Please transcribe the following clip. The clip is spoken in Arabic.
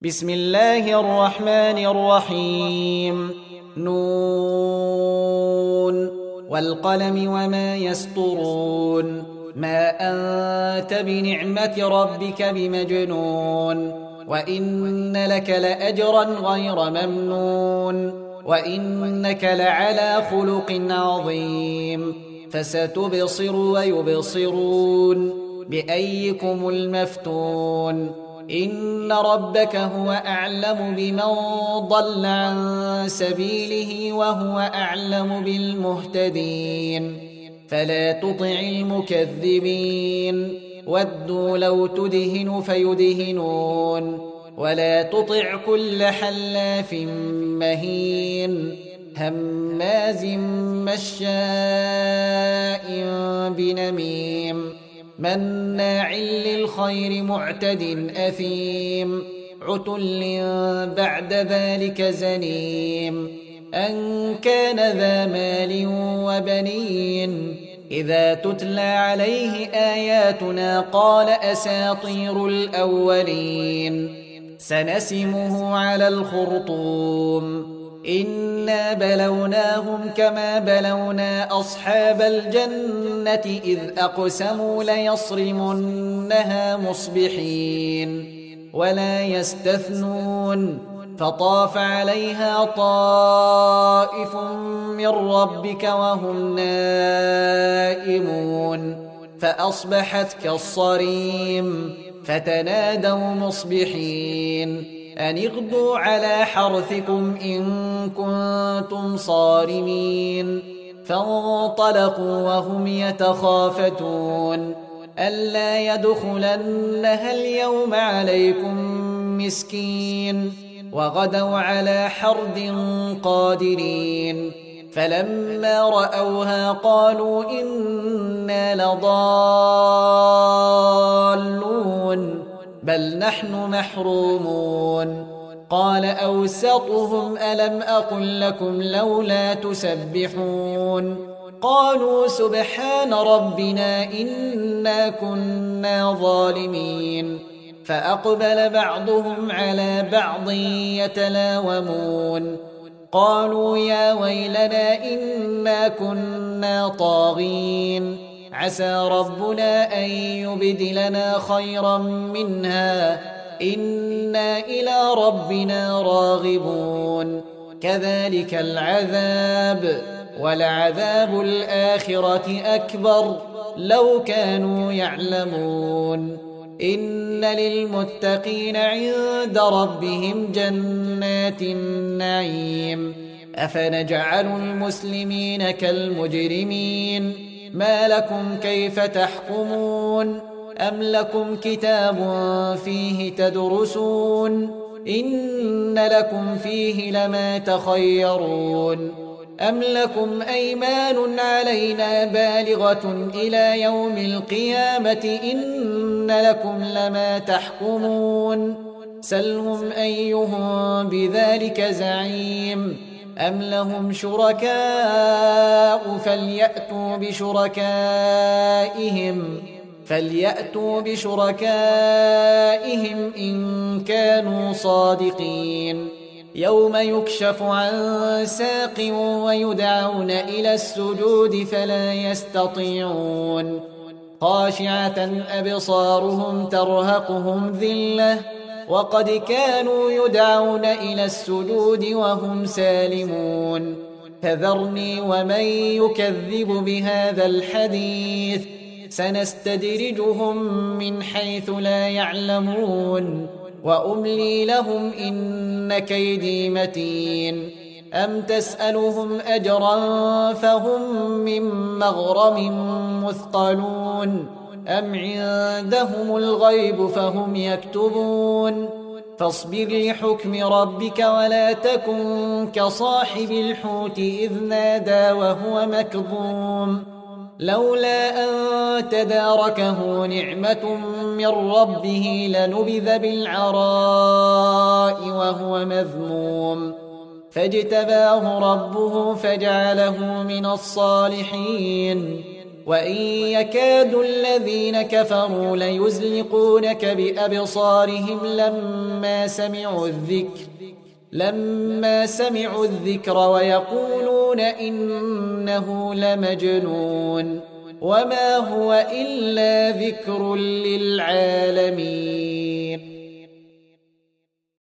بسم الله الرحمن الرحيم. نون والقلم وما يسطرون. ما أنت بنعمة ربك بمجنون. وإن لك لأجرا غير ممنون. وإنك لعلى خلق عظيم. فستبصر ويبصرون بأيكم المفتون. إن ربك هو أعلم بمن ضل عن سبيله وهو أعلم بالمهتدين. فلا تطع المكذبين. ودوا لو تدهن فيدهنون. ولا تطع كل حلاف مهين هماز مشاء بنميم مناع للخير معتد أثيم عتل بعد ذلك زنيم أن كان ذا مال وبنين إذا تتلى عليه آياتنا قال أساطير الأولين سنسمه على الخرطوم إنا بلوناهم كما بلونا أصحاب الجنة إذ أقسموا ليصرمنها مصبحين ولا يستثنون فطاف عليها طائف من ربك وهم نائمون فأصبحت كالصريم فتنادوا مصبحين أن اغدوا على حرثكم إن كنتم صارمين فانطلقوا وهم يتخافتون ألا يدخلنها اليوم عليكم مسكين وغدوا على حرد قادرين فلما رأوها قالوا إنا لضالون بل نحن محرومون قال أوسطهم ألم أقل لكم لولا تسبحون قالوا سبحان ربنا إنا كنا ظالمين فأقبل بعضهم على بعض يتلاومون قالوا يا ويلنا إنا كنا طاغين عسى ربنا أن يبدلنا خيرا منها إنا إلى ربنا راغبون كذلك العذاب ولعذاب الآخرة أكبر لو كانوا يعلمون إن للمتقين عند ربهم جنات النعيم أفنجعل المسلمين كالمجرمين ما لكم كيف تحكمون أم لكم كتاب فيه تدرسون إن لكم فيه لما تخيرون أم لكم أيمان علينا بالغة إلى يوم القيامة إن لكم لما تحكمون سلهم أيهم بذلك زعيم أم لهم شركاء فليأتوا بشركائهم إن كانوا صادقين يوم يكشف عن ساق ويدعون إلى السجود فلا يستطيعون خاشعة أبصارهم ترهقهم ذلة وقد كانوا يدعون إلى السجود وهم سالمون فذرني ومن يكذب بهذا الحديث سنستدرجهم من حيث لا يعلمون وأملي لهم إن كيدي متين أم تسألهم أجرا فهم من مغرم مثقلون أم عندهم الغيب فهم يكتبون فاصبر لحكم ربك ولا تكن كصاحب الحوت إذ نادى وهو مكظوم لولا أن تداركه نعمة من ربه لنبذ بالعراء وهو مذموم فاجتباه ربه فجعله من الصالحين وإن يكاد الذين كفروا ليزلقونك بأبصارهم لما سمعوا الذكر ويقولون إنه لمجنون وما هو إلا ذكر للعالمين